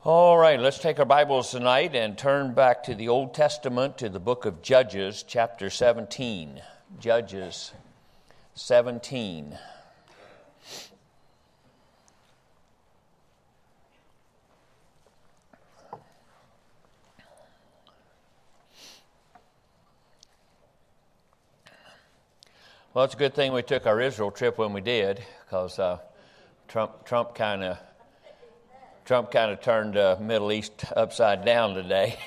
All right, let's take our Bibles tonight and turn back to the Old Testament, to the book of Judges, chapter 17. Judges 17. Well, it's a good thing we took our Israel trip when we did, because Trump kind of turned Middle East upside down today.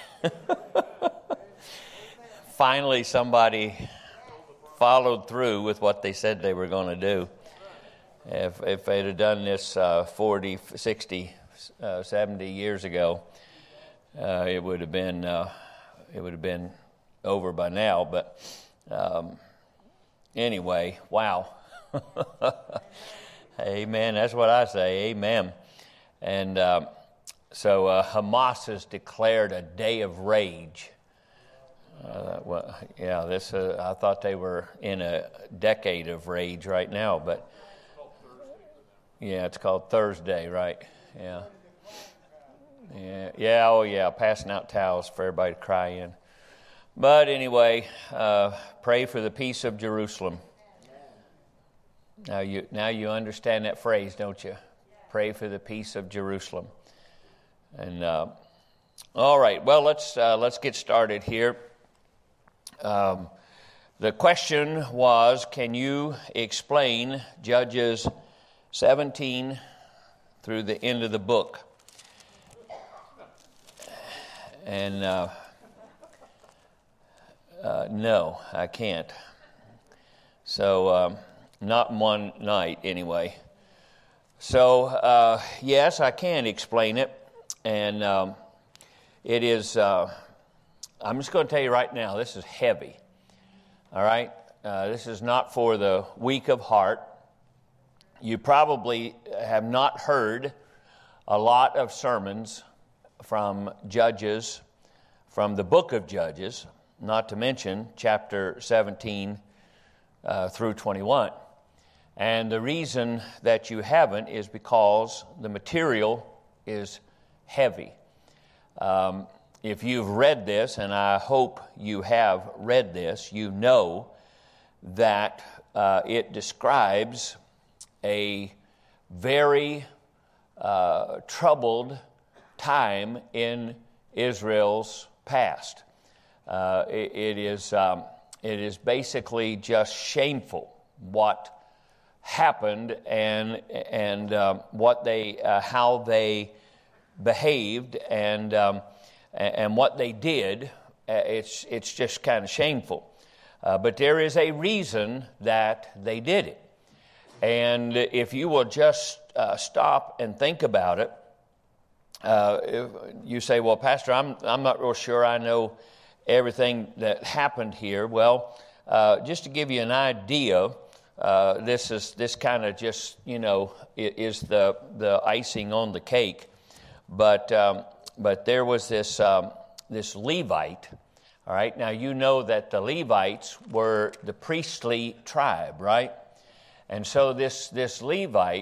Finally, somebody followed through with what they said they were going to do. If they'd have done this 40, 60, 70 years ago, it would have been over by now. But anyway, wow. Amen. That's what I say. Amen. And so Hamas has declared a day of rage. I thought they were in a decade of rage right now, but yeah, it's called Thursday, right? Yeah. Oh yeah, passing out towels for everybody to cry in. But anyway, pray for the peace of Jerusalem. Now you understand that phrase, don't you? Pray for the peace of Jerusalem. And all right, well, let's get started here. The question was, can you explain Judges 17 through the end of the book? And no, I can't. So not in one night anyway. So, yes, I can explain it, and it is, I'm just going to tell you right now, this is heavy, all right? This is not for the weak of heart. You probably have not heard a lot of sermons from Judges, from the book of Judges, not to mention chapter 17 through 21. And the reason that you haven't is because the material is heavy. If you've read this, and I hope you have read this, you know that it describes a very troubled time in Israel's past. It is basically just shameful what happened and what they how they behaved and what they did. It's just kind of shameful, but there is a reason that they did it. And if you will just stop and think about it, if you say, "Well, Pastor, I'm not real sure I know everything that happened here." Well, just to give you an idea. This kind of just, is the icing on the cake. But there was this Levite. All right. Now you know that the Levites were the priestly tribe, right? And so this Levite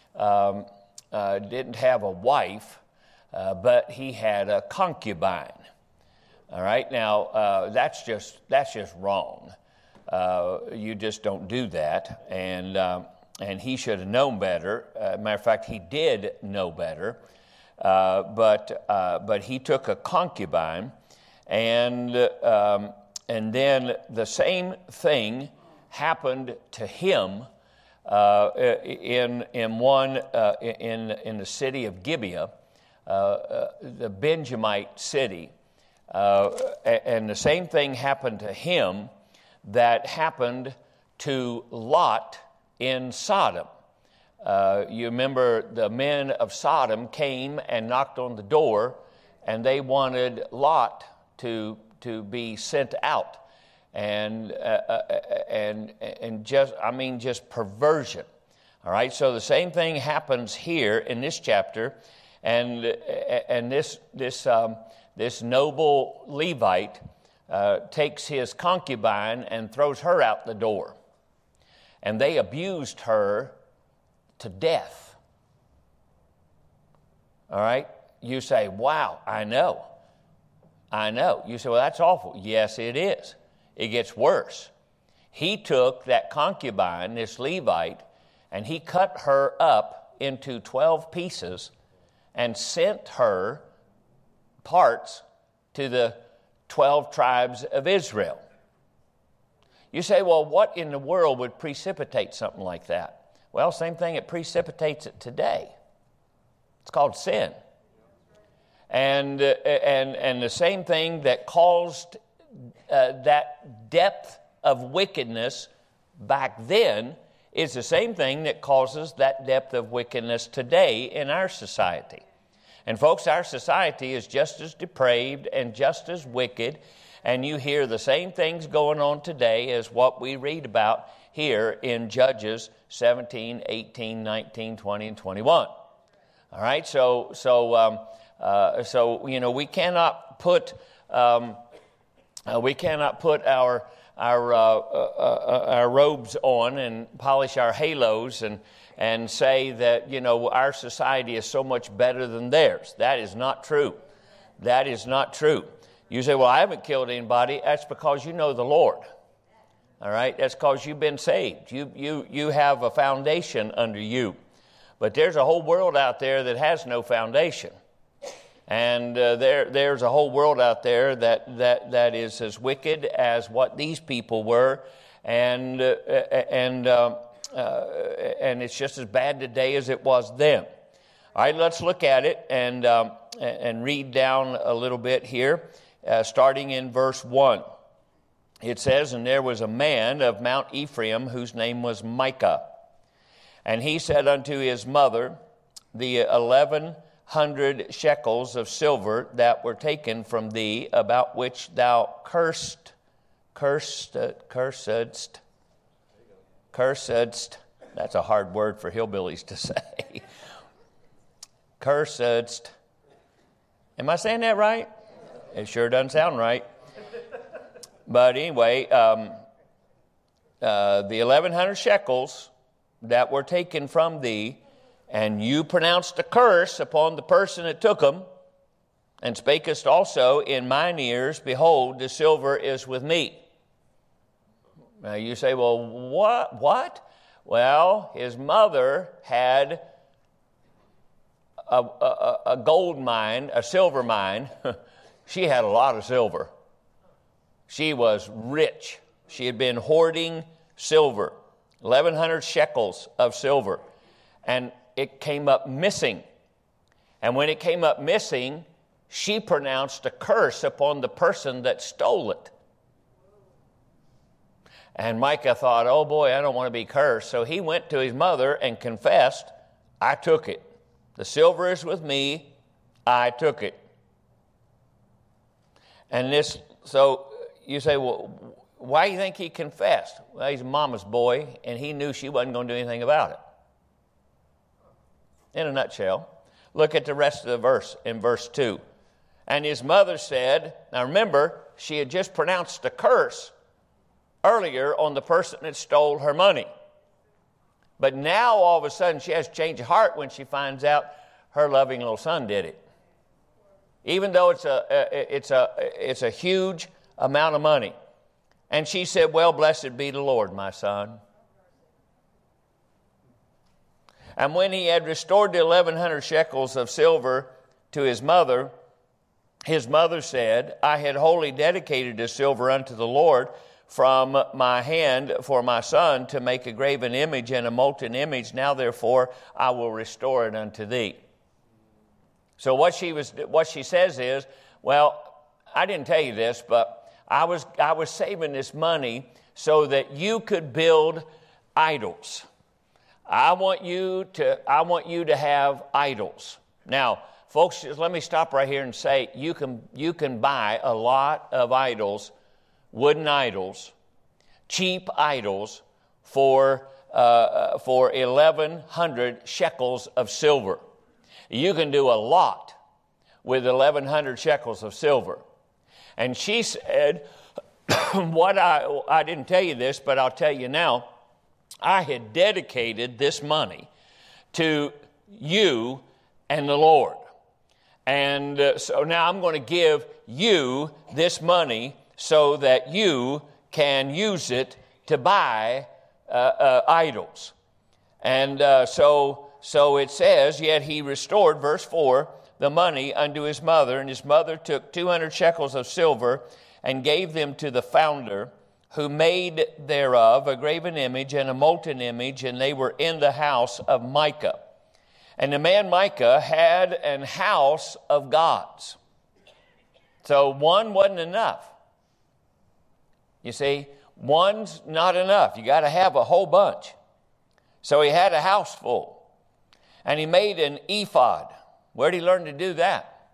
didn't have a wife, but he had a concubine. All right. Now that's just wrong. You just don't do that, and he should have known better. Matter of fact, he did know better, but he took a concubine, and then the same thing happened to him in the city of Gibeah, the Benjamite city, and the same thing happened to him that happened to Lot in Sodom. You remember the men of Sodom came and knocked on the door, and they wanted Lot to be sent out, and just perversion. All right, so the same thing happens here in this chapter, and this noble Levite takes his concubine and throws her out the door. And they abused her to death. All right? You say, wow, I know. You say, well, that's awful. Yes, it is. It gets worse. He took that concubine, this Levite, and he cut her up into 12 pieces and sent her parts to the 12 tribes of Israel. You say, well, what in the world would precipitate something like that? Well, same thing, it precipitates it today. It's called sin. And the same thing that caused that depth of wickedness back then is the same thing that causes that depth of wickedness today in our society. And folks, our society is just as depraved and just as wicked, and you hear the same things going on today as what we read about here in Judges 17, 18, 19, 20, and 21. All right, so you know, we cannot put our robes on and polish our halos and say that, you know, our society is so much better than theirs. That is not true. That is not true. You say, well, I haven't killed anybody. That's because you know the Lord. All right? That's because you've been saved. You have a foundation under you. But there's a whole world out there that has no foundation. And there's a whole world out there that is as wicked as what these people were, and it's just as bad today as it was then. All right, let's look at it and read down a little bit here, starting in verse 1. It says, "And there was a man of Mount Ephraim whose name was Micah. And he said unto his mother, The 1,100 shekels of silver that were taken from thee, about which thou cursedst. That's a hard word for hillbillies to say. Cursedst. Am I saying that right? It sure doesn't sound right. But anyway, the 1,100 shekels that were taken from thee, and you pronounced a curse upon the person that took them, and spakest also in mine ears, behold, the silver is with me. Now you say, well, what? Well, his mother had a gold mine, a silver mine. She had a lot of silver. She was rich. She had been hoarding silver, 1,100 shekels of silver. And it came up missing. And when it came up missing, she pronounced a curse upon the person that stole it. And Micah thought, oh boy, I don't want to be cursed. So he went to his mother and confessed, I took it. The silver is with me, I took it. And so you say, well, why do you think he confessed? Well, he's a mama's boy, and he knew she wasn't going to do anything about it. In a nutshell, look at the rest of the verse in verse 2. And his mother said, now remember, she had just pronounced a curse earlier on the person that stole her money. But now all of a sudden she has a change of heart when she finds out her loving little son did it. Even though it's a huge amount of money. And she said, well, blessed be the Lord, my son. And when he had restored the 1,100 shekels of silver to his mother said, I had wholly dedicated the silver unto the Lord from my hand for my son to make a graven image and a molten image. Now therefore I will restore it unto thee. So what she says is, well, I didn't tell you this, but I was saving this money so that you could build idols. I want you to have idols. Now, folks, just let me stop right here and say you can buy a lot of idols, wooden idols, cheap idols for 1,100 shekels of silver. You can do a lot with 1,100 shekels of silver. And she said, I didn't tell you this, but I'll tell you now, I had dedicated this money to you and the Lord. And so now I'm going to give you this money so that you can use it to buy idols. And so it says, yet he restored, verse 4, the money unto his mother, and his mother took 200 shekels of silver and gave them to the founder, who made thereof a graven image and a molten image, and they were in the house of Micah. And the man Micah had an house of gods. So one wasn't enough. You see, one's not enough. You got to have a whole bunch. So he had a house full. And he made an ephod. Where did he learn to do that?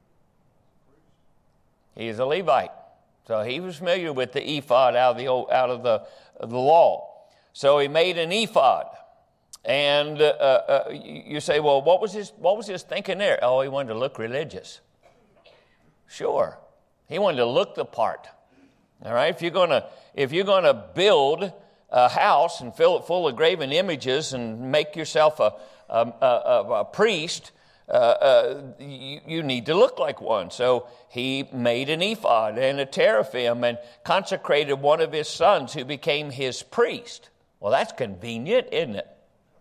He is a Levite. So he was familiar with the ephod out of the law. So he made an ephod. And you say, well, what was his thinking there? Oh, he wanted to look religious. Sure. He wanted to look the part. All right? If you're gonna build a house and fill it full of graven images and make yourself a priest, you need to look like one. So he made an ephod and a teraphim and consecrated one of his sons who became his priest. Well, that's convenient, isn't it?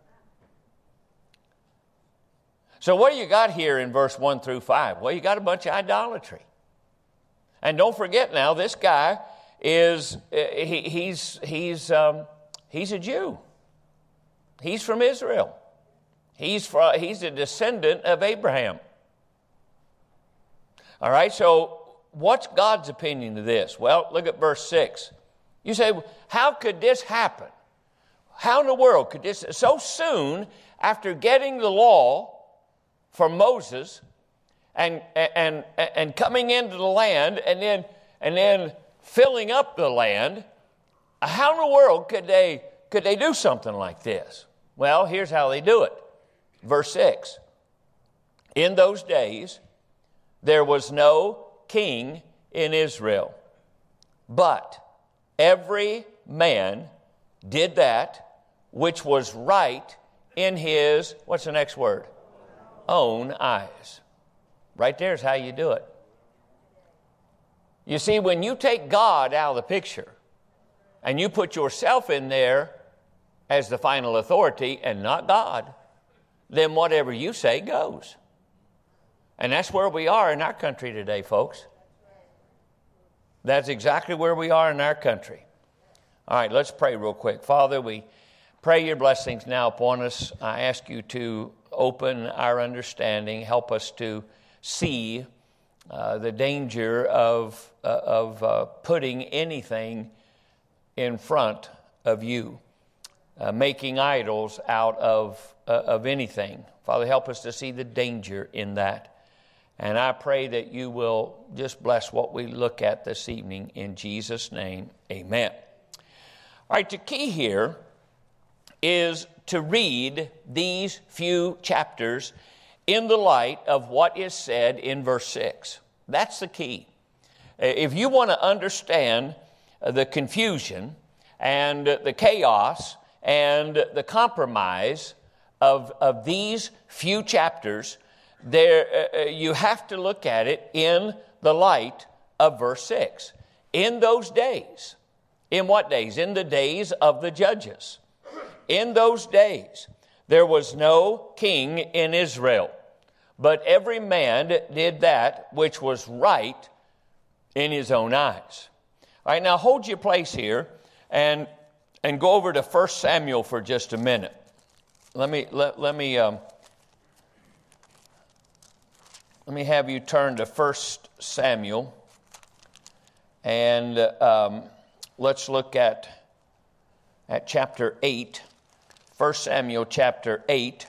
So what do you got here in verse 1 through 5? Well, you got a bunch of idolatry. And don't forget now, this guy is, he's a Jew. He's from Israel. He's a descendant of Abraham. All right, so what's God's opinion of this? Well, look at verse 6. You say, how could this happen? How in the world could this, so soon after getting the law from Moses and coming into the land and then filling up the land, how in the world could they do something like this? Well, here's how they do it. Verse 6. In those days there was no king in Israel, but every man did that which was right in his, what's the next word? Own eyes. Right there is how you do it. You see, when you take God out of the picture and you put yourself in there as the final authority and not God, then whatever you say goes. And that's where we are in our country today, folks. That's exactly where we are in our country. All right, let's pray real quick. Father, we pray your blessings now upon us. I ask you to open our understanding, help us to see the danger of putting anything in front of you, making idols out of anything. Father, help us to see the danger in that. And I pray that you will just bless what we look at this evening. In Jesus' name, amen. All right, the key here is to read these few chapters in the light of what is said in verse 6. That's the key. If you want to understand the confusion and the chaos and the compromise of these few chapters, you have to look at it in the light of verse 6. In those days. In what days? In the days of the judges. In those days, there was no king in Israel, but every man did that which was right in his own eyes. All right, now hold your place here and go over to 1 Samuel for just a minute. Let me have you turn to 1 Samuel, and let's look at chapter 8. 1 Samuel chapter 8.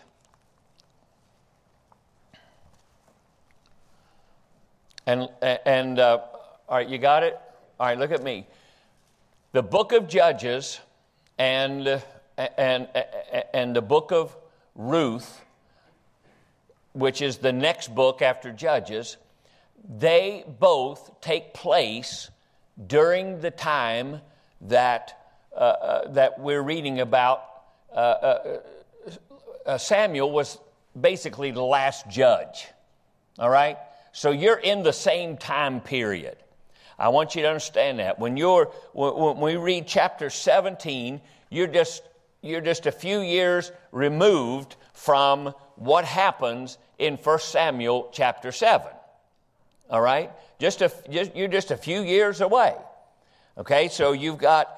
And all right, you got it? All right, look at me. The book of Judges and the book of Ruth, which is the next book after Judges, they both take place during the time that we're reading about. Samuel was basically the last judge. All right? So you're in the same time period. I want you to understand that. When we read chapter 17, you're just a few years removed from what happens in 1 Samuel chapter 7. All right? You're just a few years away. Okay? So you've got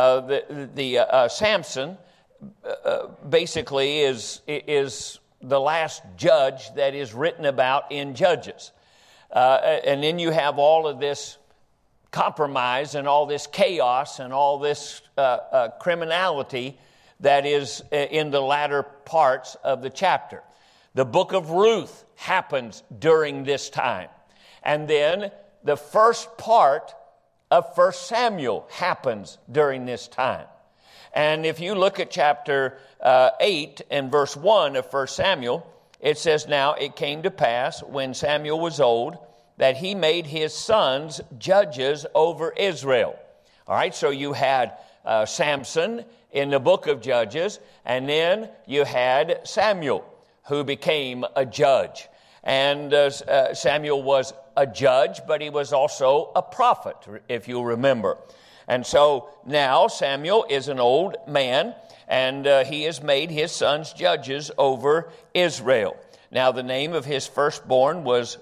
Samson basically is the last judge that is written about in Judges. And then you have all of this compromise and all this chaos and all this criminality that is in the latter parts of the chapter. The book of Ruth happens during this time. And then the first part of 1 Samuel happens during this time. And if you look at chapter 8 and verse 1 of 1 Samuel, it says, "Now it came to pass when Samuel was old that he made his sons judges over Israel." All right, so you had Samson in the book of Judges, and then you had Samuel, who became a judge. And Samuel was a judge, but he was also a prophet, if you remember. And so now Samuel is an old man, and he has made his sons judges over Israel. Now the name of his firstborn was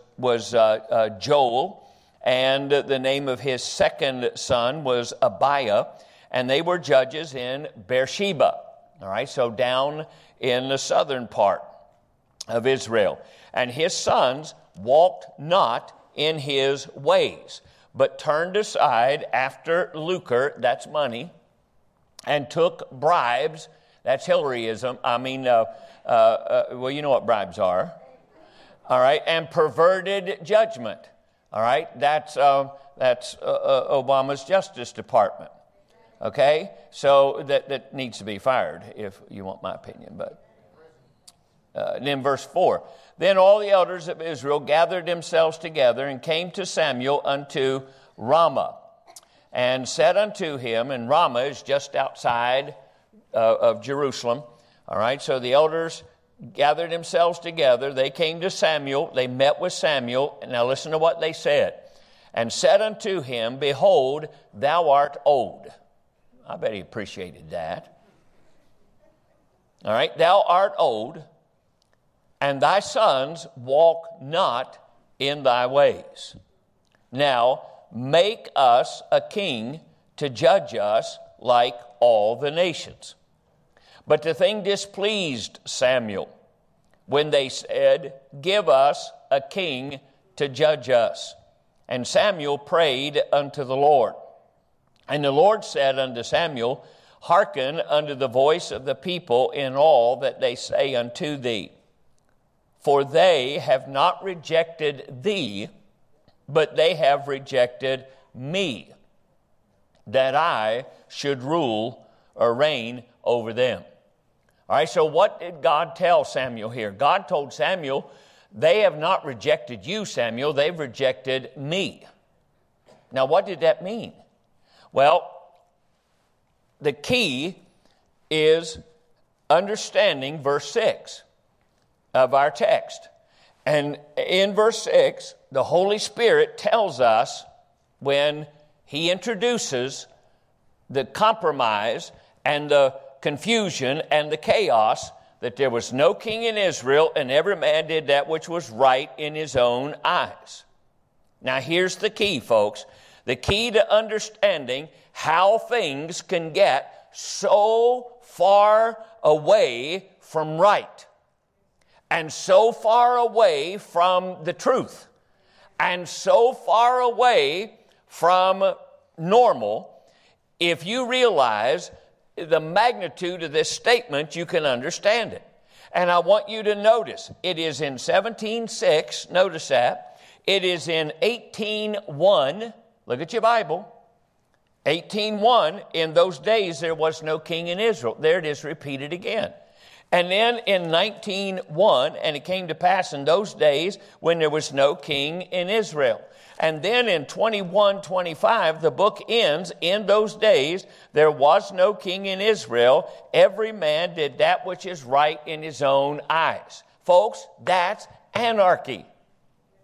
Joel, and the name of his second son was Abiah, and they were judges in Beersheba. All right, so down in the southern part of Israel. And his sons walked not in his ways, but turned aside after lucre, that's money, and took bribes, that's Hillaryism. Well, you know what bribes are. All right, and perverted judgment. All right, that's Obama's Justice Department. Okay, so that needs to be fired, if you want my opinion. But then verse 4, "Then all the elders of Israel gathered themselves together and came to Samuel unto Ramah, and said unto him," and Ramah is just outside of Jerusalem. All right, so the elders gathered themselves together. They came to Samuel. They met with Samuel. And now listen to what they said. "And said unto him, Behold, thou art old." I bet he appreciated that. All right, "Thou art old, and thy sons walk not in thy ways. Now make us a king to judge us like all the nations." But the thing displeased Samuel when they said, "Give us a king to judge us." And Samuel prayed unto the Lord. And the Lord said unto Samuel, "Hearken unto the voice of the people in all that they say unto thee. For they have not rejected thee, but they have rejected me, that I should rule or reign over them." All right, so what did God tell Samuel here? God told Samuel, "They have not rejected you, Samuel, they've rejected me." Now, what did that mean? Well, the key is understanding verse 6 of our text. And in verse 6, the Holy Spirit tells us, when he introduces the compromise and the confusion and the chaos, that there was no king in Israel, and every man did that which was right in his own eyes. Now here's the key, folks. The key to understanding how things can get so far away from right, and so far away from the truth, and so far away from normal. If you realize the magnitude of this statement, you can understand it. And I want you to notice, it is in 17:6, notice that. It is in 18:1, look at your Bible. 18:1, in those days there was no king in Israel. There it is repeated again. And then in 19:1, and it came to pass in those days when there was no king in Israel. And then in 21:25, the book ends, "In those days there was no king in Israel. Every man did that which is right in his own eyes." Folks, that's anarchy.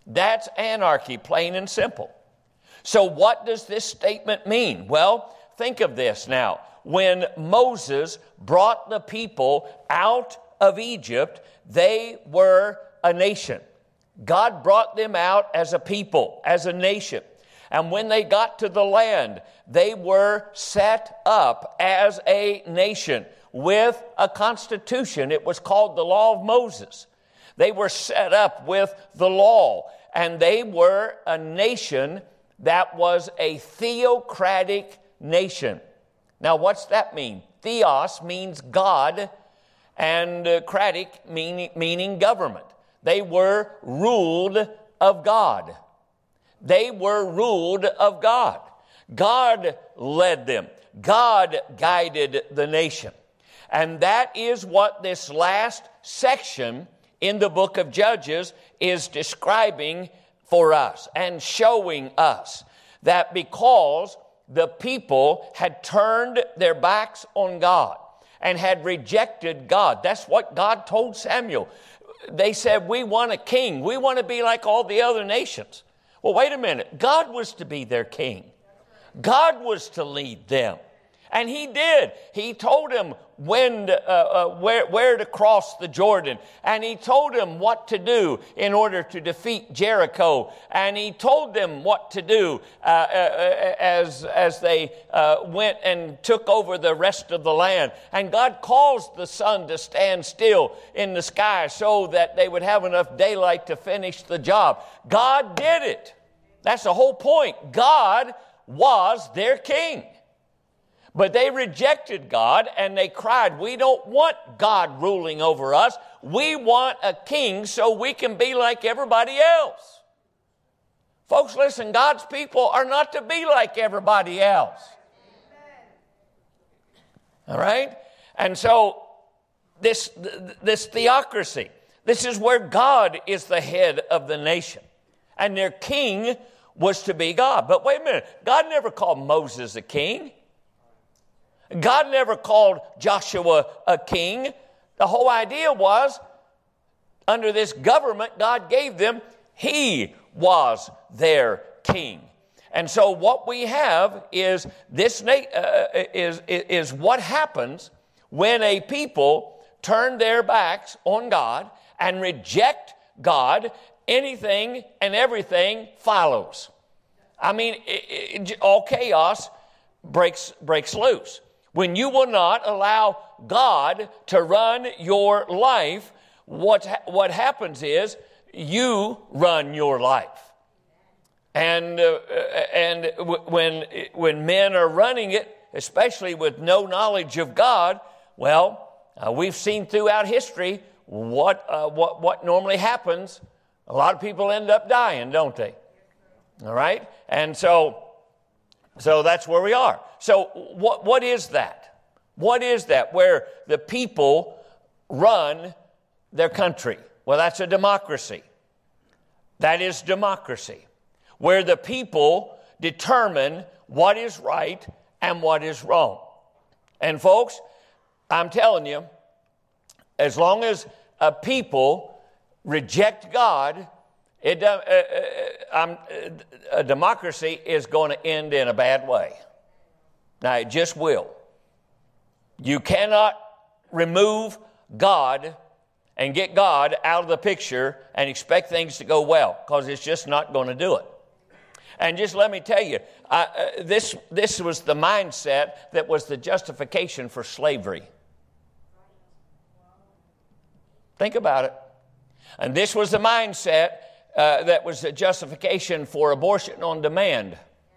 That's anarchy, plain and simple. So what does this statement mean? Well, think of this now. When Moses brought the people out of Egypt, they were a nation. God brought them out as a people, as a nation. And when they got to the land, they were set up as a nation with a constitution. It was called the Law of Moses. They were set up with the law, and they were a nation that was a theocratic nation. Now, what's that mean? Theos means God, and cratic meaning government. They were ruled of God. They were ruled of God. God led them. God guided the nation. And that is what this last section in the book of Judges is describing for us and showing us that because the people had turned their backs on God and had rejected God. That's what God told Samuel. They said, we want a king. We want to be like all the other nations. Well, wait a minute. God was to be their king. God was to lead them. And he did. He told them where to cross the Jordan. And he told them what to do in order to defeat Jericho. And he told them what to do as they went and took over the rest of the land. And God caused the sun to stand still in the sky so that they would have enough daylight to finish the job. God did it. That's the whole point. God was their king. But they rejected God and they cried, we don't want God ruling over us. We want a king so we can be like everybody else. Folks, listen, God's people are not to be like everybody else. All right? And so this theocracy, this is where God is the head of the nation. And their king was to be God. But wait a minute, God never called Moses a king. God never called Joshua a king. The whole idea was, under this government God gave them, he was their king. And so what we have is this is what happens when a people turn their backs on God and reject God. Anything and everything follows. I mean, all chaos breaks loose. When you will not allow God to run your life, what happens is you run your life. And when men are running it, especially with no knowledge of God, well, we've seen throughout history what normally happens. A lot of people end up dying, don't they? All right? And so that's where we are. So what is that? What is that where the people run their country? Well, that's a democracy. That is democracy, where the people determine what is right and what is wrong. And folks, I'm telling you, as long as a people reject God, a democracy is going to end in a bad way. Now, it just will. You cannot remove God and get God out of the picture and expect things to go well, because it's just not going to do it. And just let me tell you, this was the mindset that was the justification for slavery. Think about it. And this was the mindset that was the justification for abortion on demand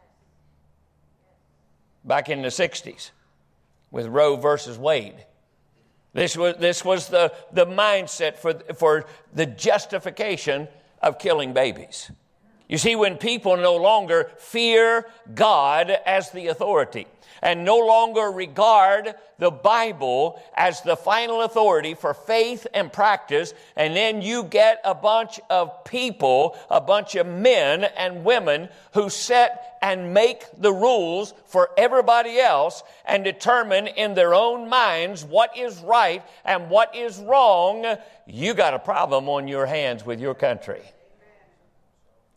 back in the 60s with Roe versus Wade. This was the mindset for the justification of killing babies. You see, when people no longer fear God as the authority and no longer regard the Bible as the final authority for faith and practice, and then you get a bunch of people, a bunch of men and women who set and make the rules for everybody else and determine in their own minds what is right and what is wrong, you got a problem on your hands with your country.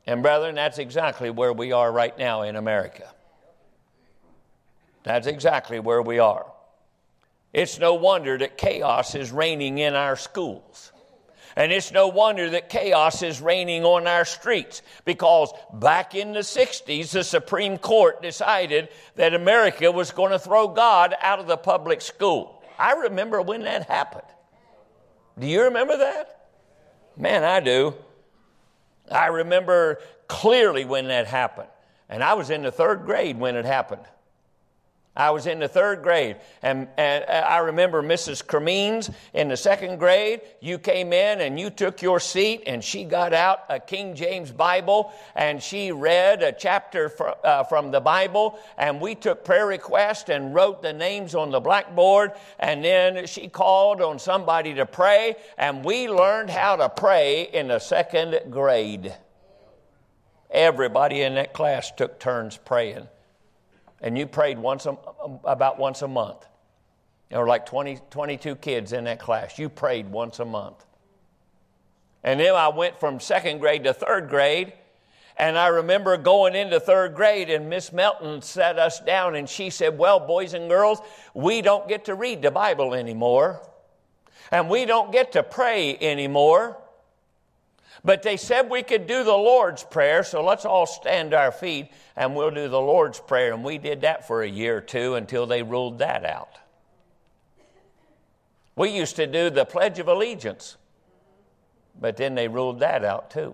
And brethren, that's exactly where we are right now in America. That's exactly where we are. It's no wonder that chaos is reigning in our schools. And it's no wonder that chaos is reigning on our streets, because back in the 60s, the Supreme Court decided that America was going to throw God out of the public school. I remember when that happened. Do you remember that? Man, I do. I remember clearly when that happened. And I was in the 3rd grade when it happened. I was in the 3rd grade, and I remember Mrs. Cremines in the 2nd grade. You came in and you took your seat, and she got out a King James Bible, and she read a chapter from the Bible, and we took prayer requests and wrote the names on the blackboard, and then she called on somebody to pray, and we learned how to pray in the 2nd grade. Everybody in that class took turns praying. And you prayed about once a month. There were like 22 kids in that class. You prayed once a month. And then I went from 2nd grade to 3rd grade. And I remember going into 3rd grade, and Miss Melton sat us down, and she said, well, boys and girls, we don't get to read the Bible anymore. And we don't get to pray anymore. But they said we could do the Lord's Prayer, so let's all stand to our feet and we'll do the Lord's Prayer. And we did that for a year or two until they ruled that out. We used to do the Pledge of Allegiance, but then they ruled that out too.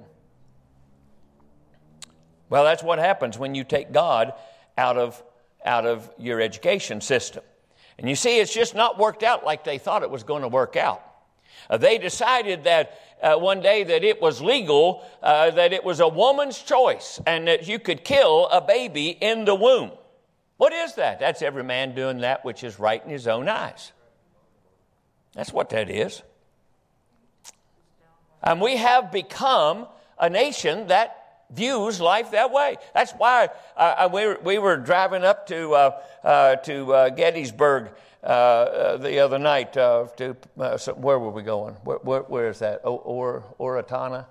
Well, that's what happens when you take God out of your education system. And you see, it's just not worked out like they thought it was going to work out. They decided that one day that it was legal, that it was a woman's choice, and that you could kill a baby in the womb. What is that? That's every man doing that which is right in his own eyes. That's what that is. And we have become a nation that views life that way. That's why we were driving up to Gettysburg the other night. Where were we going? Where is that? Oratana?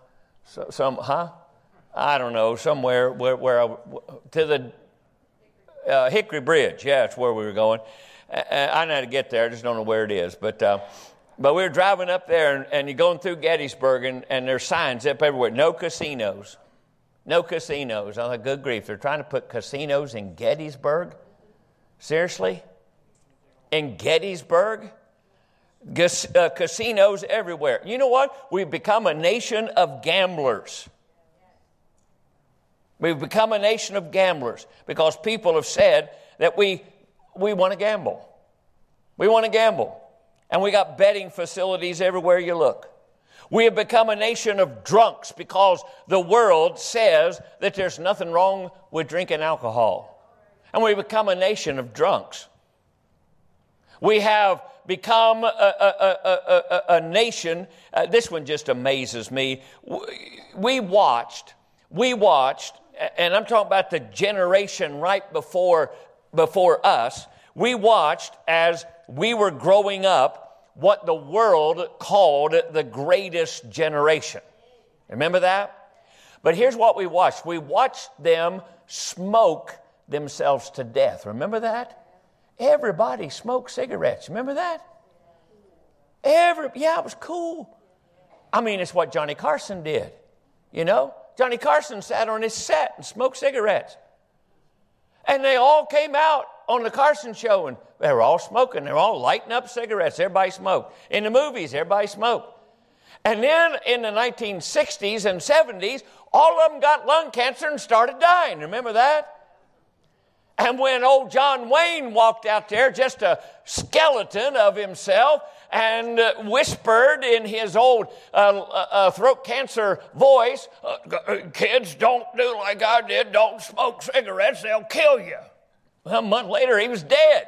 I don't know. Somewhere to the Hickory Bridge. Yeah, that's where we were going. I know how to get there. I just don't know where it is. But we were driving up there, and you're going through Gettysburg, and there's signs up everywhere. No casinos. No casinos. I'm like, good grief. They're trying to put casinos in Gettysburg? Seriously? In Gettysburg? Casinos everywhere. You know what? We've become a nation of gamblers. We've become a nation of gamblers because people have said that we want to gamble. We want to gamble. And we got betting facilities everywhere you look. We have become a nation of drunks because the world says that there's nothing wrong with drinking alcohol. And we become a nation of drunks. We have become a nation, this one just amazes me. We watched, and I'm talking about the generation right before us, we watched as we were growing up what the world called the greatest generation. Remember that? But here's what we watched. We watched them smoke themselves to death. Remember that? Everybody smoked cigarettes. Remember that? Yeah, it was cool. I mean, it's what Johnny Carson did. You know? Johnny Carson sat on his set and smoked cigarettes. And they all came out on the Carson show, and they were all smoking. They were all lighting up cigarettes. Everybody smoked. In the movies, everybody smoked. And then in the 1960s and 70s, all of them got lung cancer and started dying. Remember that? And when old John Wayne walked out there, just a skeleton of himself, and whispered in his old throat cancer voice, kids, don't do like I did. Don't smoke cigarettes. They'll kill you. Well, a month later, he was dead.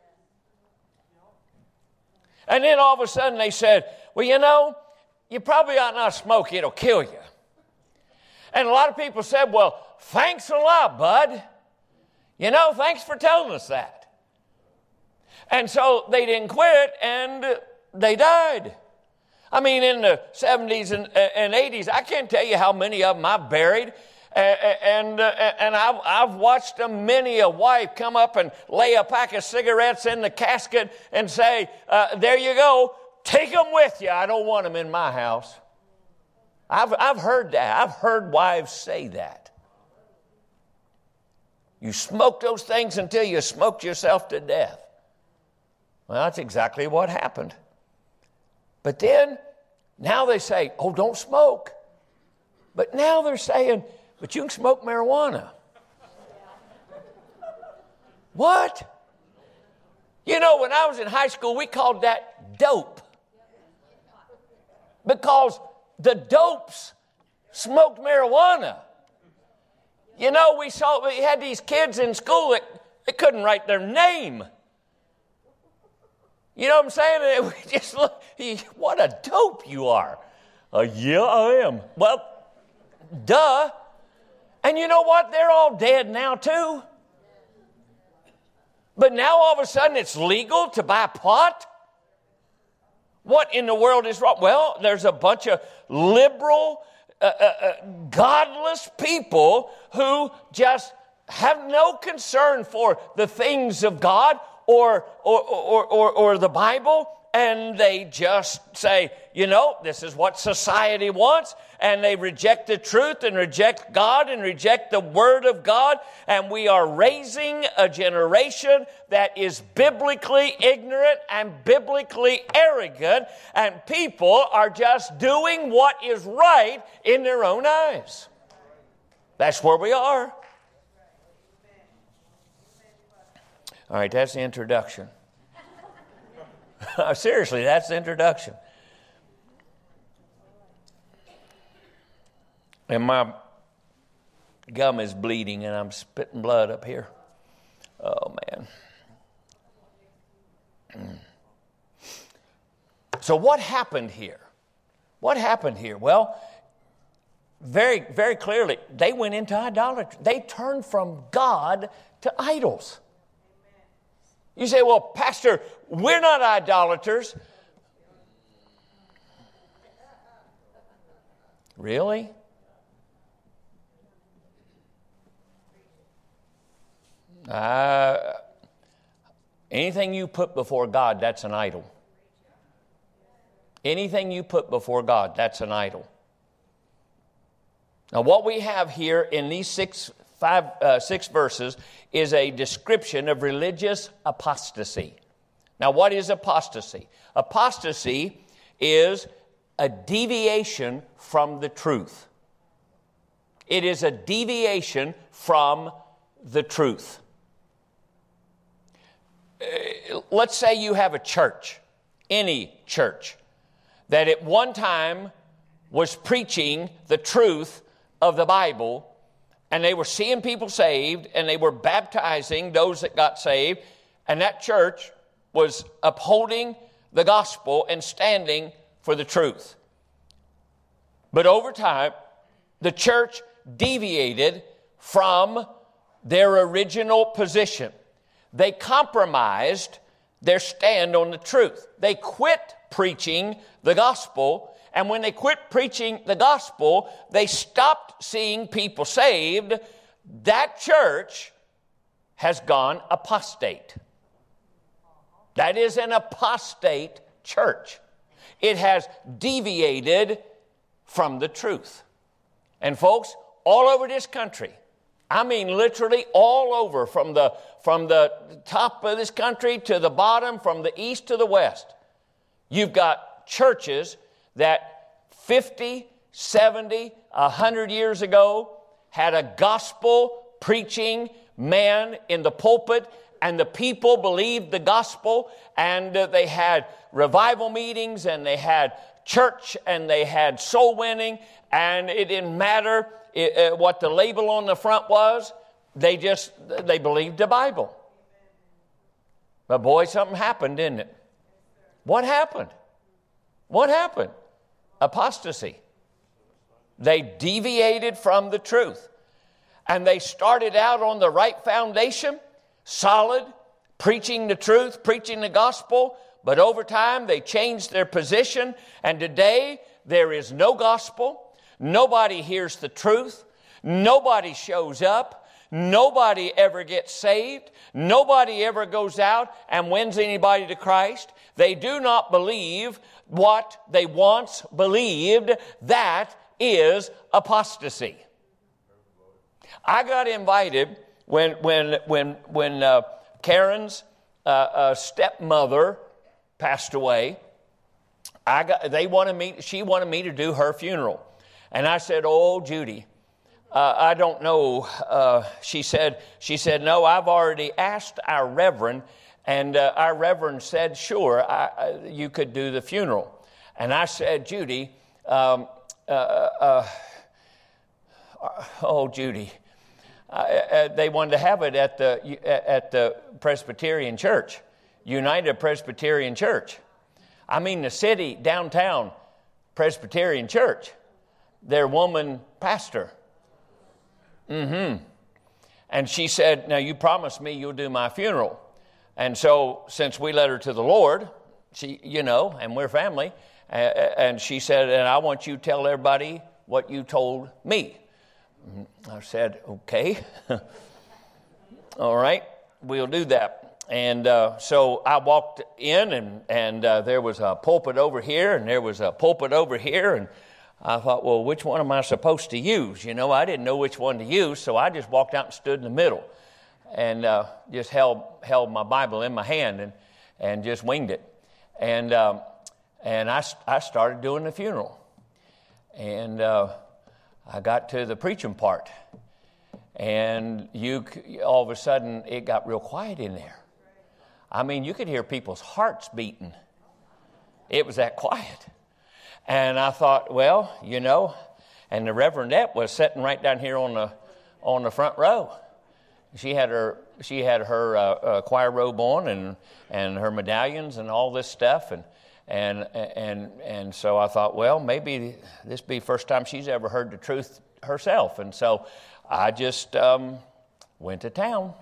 And then all of a sudden they said, well, you know, you probably ought not smoke. It'll kill you. And a lot of people said, well, thanks a lot, bud. You know, thanks for telling us that. And so they didn't quit, and they died. I mean, in the 70s and 80s, I can't tell you how many of them I buried And I've watched many a wife come up and lay a pack of cigarettes in the casket and say, there you go, take them with you. I don't want them in my house. I've heard that. I've heard wives say that. You smoke those things until you smoked yourself to death. Well, that's exactly what happened. But then, now they say, oh, don't smoke. But now they're saying, but you can smoke marijuana. What? You know, when I was in high school, we called that dope. Because the dopes smoked marijuana. You know, we had these kids in school that couldn't write their name. You know what I'm saying? We just look, what a dope you are. Yeah, I am. Well, duh. And you know what? They're all dead now too. But now all of a sudden it's legal to buy pot? What in the world is wrong? Well, there's a bunch of liberal, godless people who just have no concern for the things of God or the Bible, and they just say, you know, this is what society wants, and they reject the truth and reject God and reject the Word of God, and we are raising a generation that is biblically ignorant and biblically arrogant, and people are just doing what is right in their own eyes. That's where we are. All right, that's the introduction. Seriously, that's the introduction. And my gum is bleeding and I'm spitting blood up here. Oh, man. So what happened here? What happened here? Well, very, very clearly, they went into idolatry. They turned from God to idols. You say, well, Pastor, we're not idolaters. Really? Anything you put before God, that's an idol. Anything you put before God, that's an idol. Now, what we have here in these six verses is a description of religious apostasy. Now, what is apostasy? Apostasy is a deviation from the truth. It is a deviation from the truth. Let's say you have a church, any church, that at one time was preaching the truth of the Bible, and they were seeing people saved, and they were baptizing those that got saved, and that church was upholding the gospel and standing for the truth. But over time, the church deviated from their original position. They compromised their stand on the truth. They quit preaching the gospel, and when they quit preaching the gospel, they stopped seeing people saved. That church has gone apostate. That is an apostate church. It has deviated from the truth. And folks, all over this country, I mean literally all over, from the top of this country to the bottom, from the east to the west, you've got churches that 50, 70, 100 years ago had a gospel preaching man in the pulpit, and the people believed the gospel, and they had revival meetings, and they had church, and they had soul winning, and it didn't matter what the label on the front was. They believed the Bible. But boy, something happened, didn't it? What happened? What happened? Apostasy. They deviated from the truth. And they started out on the right foundation, solid, preaching the truth, preaching the gospel. But over time, they changed their position. And today, there is no gospel. Nobody hears the truth. Nobody shows up. Nobody ever gets saved. Nobody ever goes out and wins anybody to Christ. They do not believe what they once believed. That is apostasy. I got invited when Karen's stepmother passed away. She wanted me to do her funeral. And I said, "Oh, Judy, I don't know." She said, "No, I've already asked our reverend, and our reverend said, sure, you could do the funeral." And I said, "Judy, Judy, they wanted to have it at the Presbyterian Church, United Presbyterian Church. I mean, the city downtown Presbyterian Church. Their woman pastor." And she said, "Now you promised me you'll do my funeral." And so since we led her to the Lord, and we're family, and she said, "And I want you to tell everybody what you told me." I said, "Okay." "All right, we'll do that." And so I walked in, and there was a pulpit over here, and there was a pulpit over here, and I thought, well, which one am I supposed to use? I didn't know which one to use, so I just walked out and stood in the middle and just held my Bible in my hand and just winged it. And I started doing the funeral. And I got to the preaching part. And all of a sudden, it got real quiet in there. I mean, you could hear people's hearts beating. It was that quiet. And I thought, well, and the Reverendette was sitting right down here on the front row. She had her choir robe on and her medallions and all this stuff, and so I thought, well, maybe this be the first time she's ever heard the truth herself, and so I just went to town.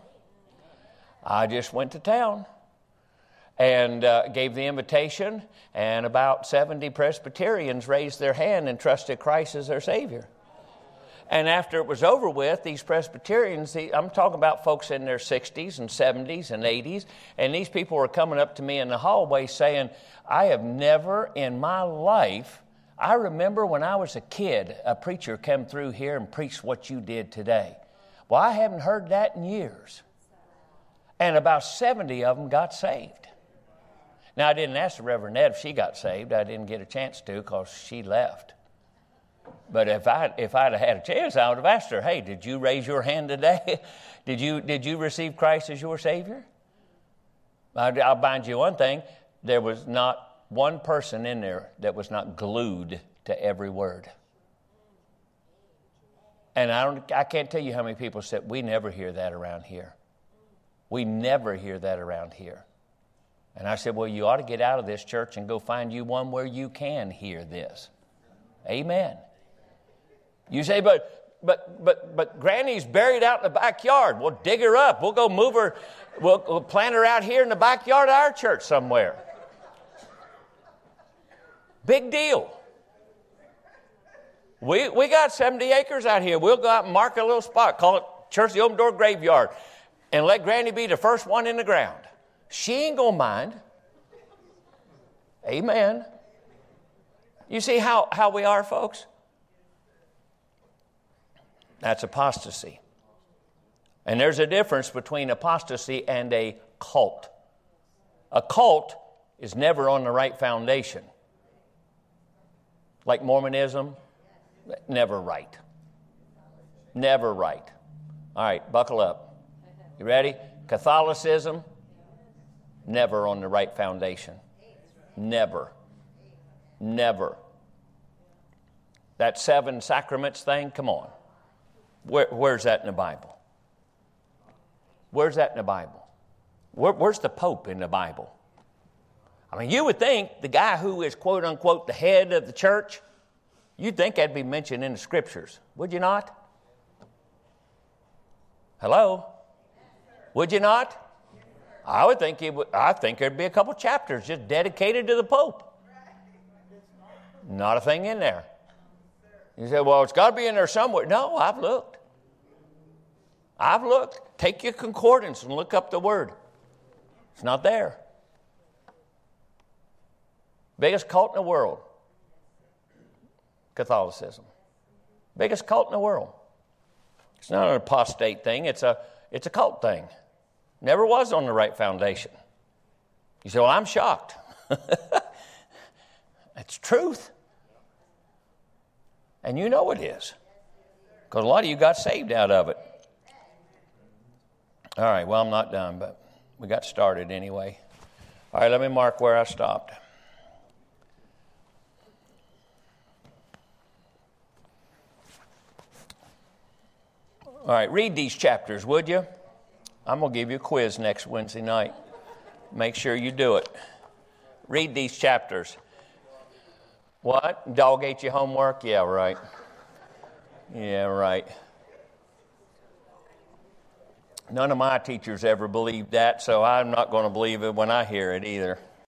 And gave the invitation, and about 70 Presbyterians raised their hand and trusted Christ as their Savior. And after it was over with, these Presbyterians, I'm talking about folks in their 60s and 70s and 80s, and these people were coming up to me in the hallway saying, "I have never in my life, I remember when I was a kid, a preacher came through here and preached what you did today. Well, I haven't heard that in years." And about 70 of them got saved. Now, I didn't ask the Reverend Ed if she got saved. I didn't get a chance to because she left. But if I'd have had a chance, I would have asked her, "Hey, did you raise your hand today? Did you receive Christ as your Savior?" I'll bind you one thing. There was not one person in there that was not glued to every word. And I can't tell you how many people said, "We never hear that around here. We never hear that around here." And I said, "Well, you ought to get out of this church and go find you one where you can hear this." Amen. You say, but Granny's buried out in the backyard. We'll dig her up. We'll go move her. We'll plant her out here in the backyard of our church somewhere. Big deal. We got 70 acres out here. We'll go out and mark a little spot, call it Church of the Open Door Graveyard, and let Granny be the first one in the ground. She ain't going to mind. Amen. You see how we are, folks? That's apostasy. And there's a difference between apostasy and a cult. A cult is never on the right foundation. Like Mormonism, never right. Never right. All right, buckle up. You ready? Catholicism, never on the right foundation. Never. Never. That 7 sacraments thing, come on. Where's that in the Bible? Where's that in the Bible? Where's the Pope in the Bible? I mean, you would think the guy who is, quote unquote, the head of the church, you'd think that'd be mentioned in the Scriptures. Would you not? Hello? Would you not? I would think I think there'd be a couple chapters just dedicated to the Pope. Not a thing in there. You say, well, it's got to be in there somewhere. No, I've looked. I've looked. Take your concordance and look up the word. It's not there. Biggest cult in the world. Catholicism. Biggest cult in the world. It's not an apostate thing. It's a cult thing. Never was on the right foundation. You say, well, I'm shocked. It's truth. And you know it is. Because a lot of you got saved out of it. All right, well, I'm not done, but we got started anyway. All right, let me mark where I stopped. All right, read these chapters, would you? I'm going to give you a quiz next Wednesday night. Make sure you do it. Read these chapters. What? Dog ate your homework? Yeah, right. Yeah, right. None of my teachers ever believed that, so I'm not going to believe it when I hear it either.